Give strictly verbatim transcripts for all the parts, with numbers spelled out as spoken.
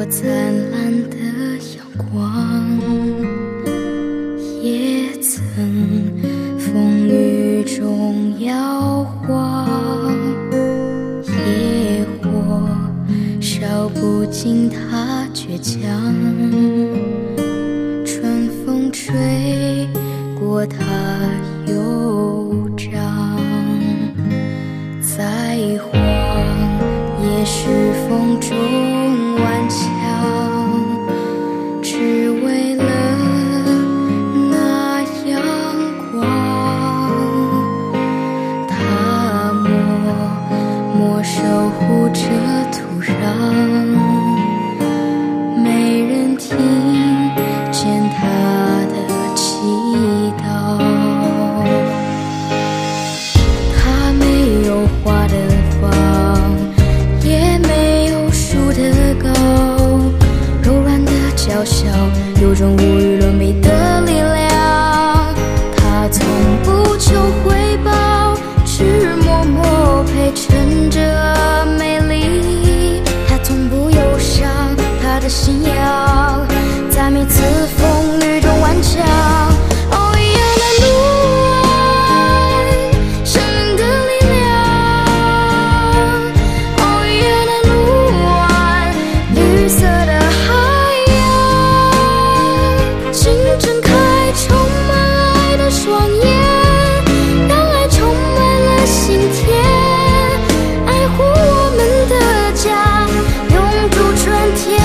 灿烂的阳光，也曾风雨中摇晃，野火烧不尽它倔强，春风吹过它又长，再黄也是风中顽强，只为了那阳光。它默默守护着土壤，没人听见它的祈祷。它没有花的房，也没有树的高，柔软的娇小，有种无与伦比的力量。它从不求回报，只默默陪衬着美丽。它从不忧伤，它的信仰在每次风雨中顽强。哦呀，那路安，生命的力量。哦呀，那路安，绿色的海洋。请睁开充满爱的双眼，让爱充满了心田，爱护我们的家，永驻春天。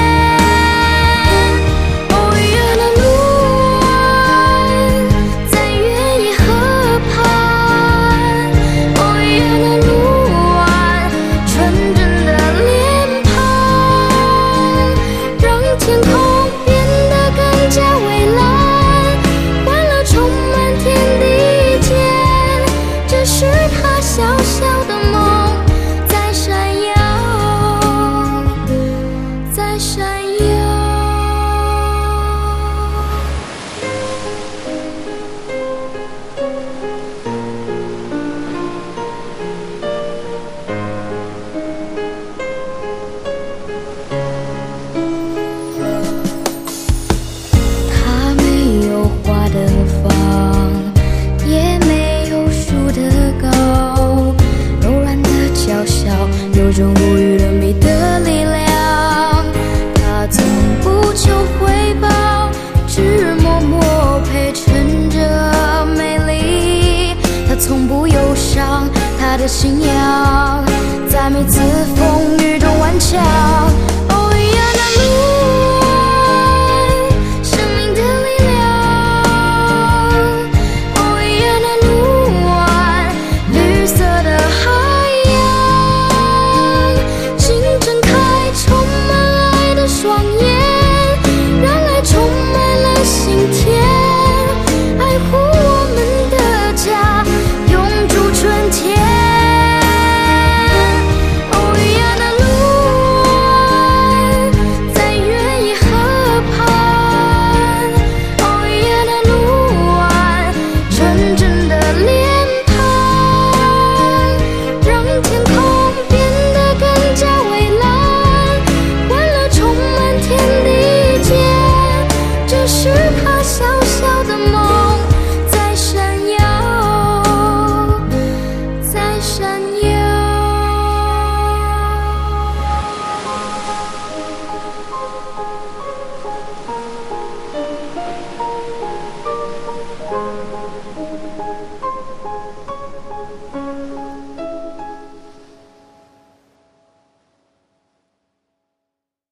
哦呀，那路安，在原野河畔。哦呀，那路安，纯真的脸庞，让天空变得更加蔚蓝，欢乐充满天地间。这是他小小的梦，在闪耀，在闪耀。它没有花的房，也没有树的高，柔软的娇小，有种无与伦比的力量。它从不求回报，只默默陪衬着美丽。它从不忧伤，它的信仰在每次风